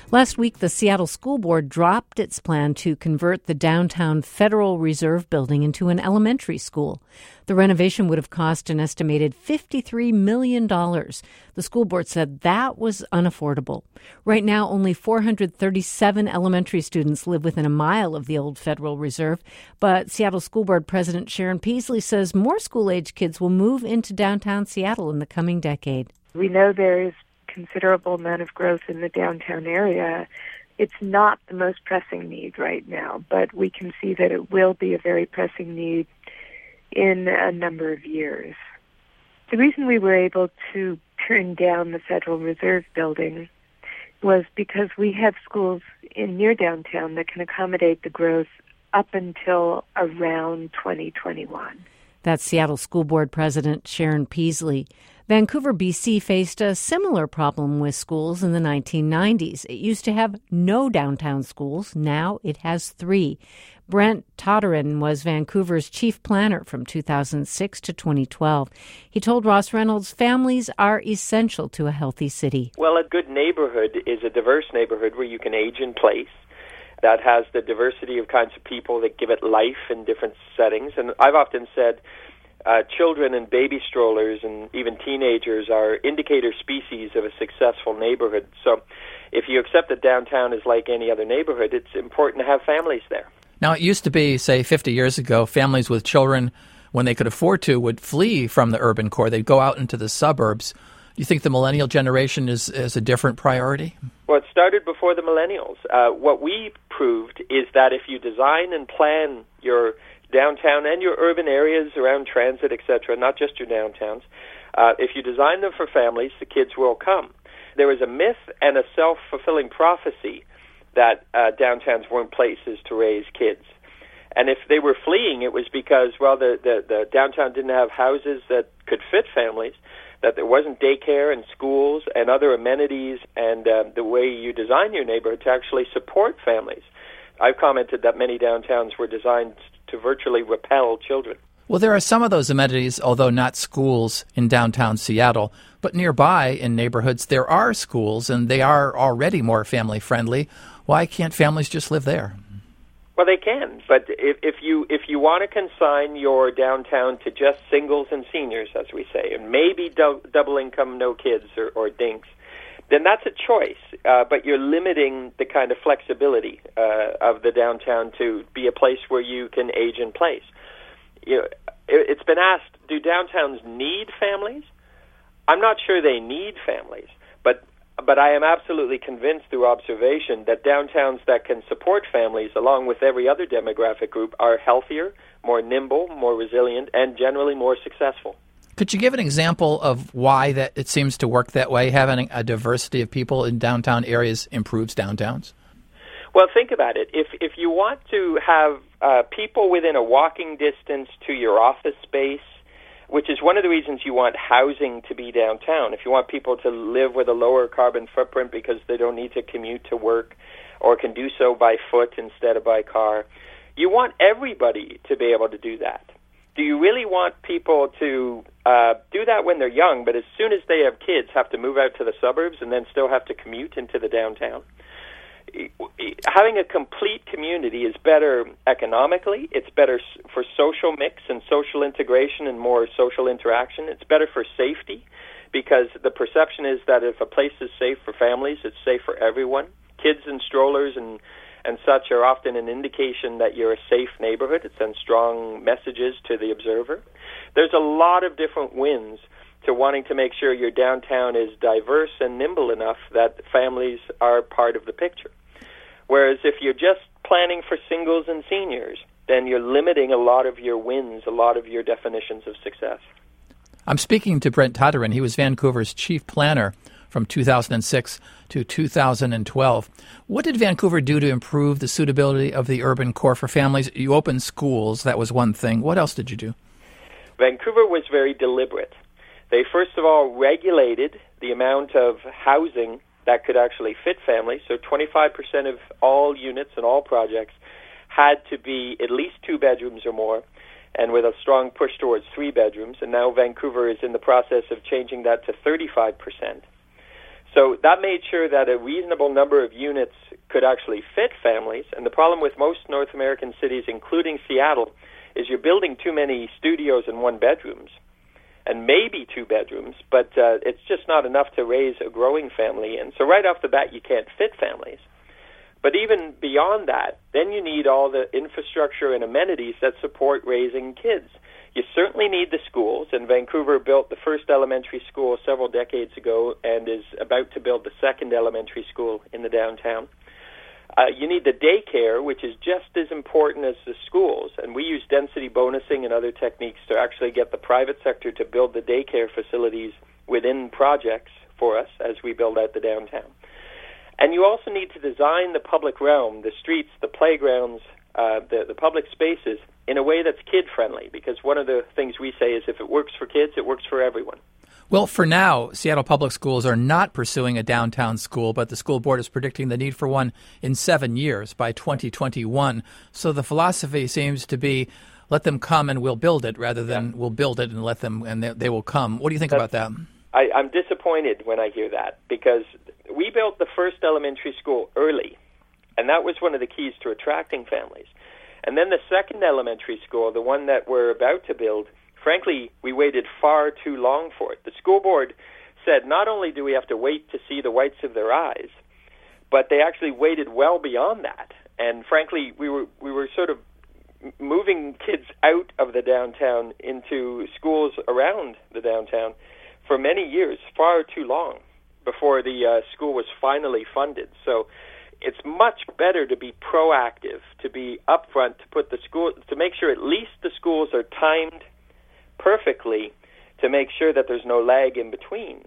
Last week, the Seattle School Board dropped its plan to convert the downtown Federal Reserve building into an elementary school. The renovation would have cost an estimated $53 million. The school board said that was unaffordable. Right now, only 437 elementary students live within a mile of the old Federal Reserve, but Seattle School Board President Sharon Peasley says more school-age kids will move into downtown Seattle in the coming decade. We know there is considerable amount of growth in the downtown area. It's not the most pressing need right now, but we can see that it will be a very pressing need in a number of years. The reason we were able to turn down the Federal Reserve building was because we have schools near downtown that can accommodate the growth up until around 2021. That's Seattle School Board President Sharon Peasley. Vancouver, BC faced a similar problem with schools in the 1990s. It used to have no downtown schools. Now it has 3. Brent Toderen was Vancouver's chief planner from 2006 to 2012. He told Ross Reynolds families are essential to a healthy city. Well, a good neighborhood is a diverse neighborhood where you can age in place, that has the diversity of kinds of people that give it life in different settings. And I've often said children and baby strollers and even teenagers are indicator species of a successful neighborhood. So if you accept that downtown is like any other neighborhood, it's important to have families there. Now, it used to be, say, 50 years ago, families with children, when they could afford to, would flee from the urban core. They'd go out into the suburbs. Do you think the millennial generation is a different priority? Well, it started before the millennials. What we proved is that if you design and plan your downtown and your urban areas around transit, etc., not just your downtowns, if you design them for families, the kids will come. There is a myth and a self-fulfilling prophecy that downtowns weren't places to raise kids. And if they were fleeing, it was because, well, the downtown didn't have houses that could fit families, that there wasn't daycare and schools and other amenities and the way you design your neighborhood to actually support families. I've commented that many downtowns were designed to virtually repel children. Well, there are some of those amenities, although not schools, in downtown Seattle. But nearby in neighborhoods, there are schools, and they are already more family-friendly. Why can't families just live there? Well, they can, but if you want to consign your downtown to just singles and seniors, as we say, and maybe double income, no kids or dinks, then that's a choice. But you're limiting the kind of flexibility of the downtown to be a place where you can age in place. You know, it's been asked, do downtowns need families? I'm not sure they need families, but I am absolutely convinced through observation that downtowns that can support families, along with every other demographic group, are healthier, more nimble, more resilient, and generally more successful. Could you give an example of why that it seems to work that way? Having a diversity of people in downtown areas improves downtowns? Well, think about it. If you want to have people within a walking distance to your office space, which is one of the reasons you want housing to be downtown. If you want people to live with a lower carbon footprint because they don't need to commute to work or can do so by foot instead of by car, you want everybody to be able to do that. Do you really want people to do that when they're young, but as soon as they have kids, have to move out to the suburbs and then still have to commute into the downtown? Having a complete community is better economically. It's better for social mix and social integration and more social interaction. It's better for safety because the perception is that if a place is safe for families, it's safe for everyone. Kids and strollers and such are often an indication that you're a safe neighborhood. It sends strong messages to the observer. There's a lot of different wins to wanting to make sure your downtown is diverse and nimble enough that families are part of the picture. Whereas if you're just planning for singles and seniors, then you're limiting a lot of your wins, a lot of your definitions of success. I'm speaking to Brent Toderen. He was Vancouver's chief planner from 2006 to 2012. What did Vancouver do to improve the suitability of the urban core for families? You opened schools. That was one thing. What else did you do? Vancouver was very deliberate. They first of all regulated the amount of housing that could actually fit families. So 25% of all units and all projects had to be at least 2 bedrooms or more, and with a strong push towards 3 bedrooms. And now Vancouver is in the process of changing that to 35%. So that made sure that a reasonable number of units could actually fit families. And the problem with most North American cities, including Seattle, is you're building too many studios and one-bedrooms, and maybe two bedrooms, but it's just not enough to raise a growing family. And so right off the bat, you can't fit families. But even beyond that, then you need all the infrastructure and amenities that support raising kids. You certainly need the schools, and Vancouver built the first elementary school several decades ago and is about to build the second elementary school in the downtown. You need the daycare, which is just as important as the schools, and we use density bonusing and other techniques to actually get the private sector to build the daycare facilities within projects for us as we build out the downtown. And you also need to design the public realm, the streets, the playgrounds, the public spaces in a way that's kid-friendly, because one of the things we say is if it works for kids, it works for everyone. Well, for now, Seattle Public Schools are not pursuing a downtown school, but the school board is predicting the need for one in 7 years, by 2021. So the philosophy seems to be, let them come and we'll build it, rather than we'll build it and let them, and they will come. What do you think about that? I'm disappointed when I hear that, because we built the first elementary school early, and that was one of the keys to attracting families. And then the second elementary school, the one that we're about to build, frankly, we waited far too long for it. The school board said not only do we have to wait to see the whites of their eyes, but they actually waited well beyond that. And frankly, we were sort of moving kids out of the downtown into schools around the downtown for many years, far too long, before the school was finally funded. So it's much better to be proactive, to be upfront, to put the school, to make sure at least the schools are timed perfectly, to make sure that there's no lag in between,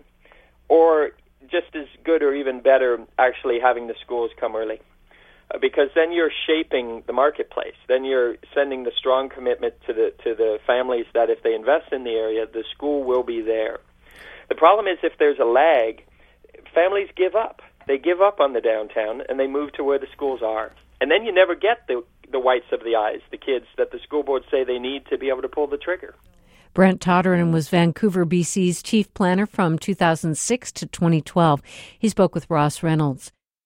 or just as good or even better, actually having the schools come early, because then you're shaping the marketplace. Then you're sending the strong commitment to the families that if they invest in the area, the school will be there. The problem is if there's a lag, families give up. They give up on the downtown and they move to where the schools are, and then you never get the whites of the eyes, the kids that the school boards say they need to be able to pull the trigger. Brent Toderen was Vancouver, BC's chief planner from 2006 to 2012. He spoke with Ross Reynolds.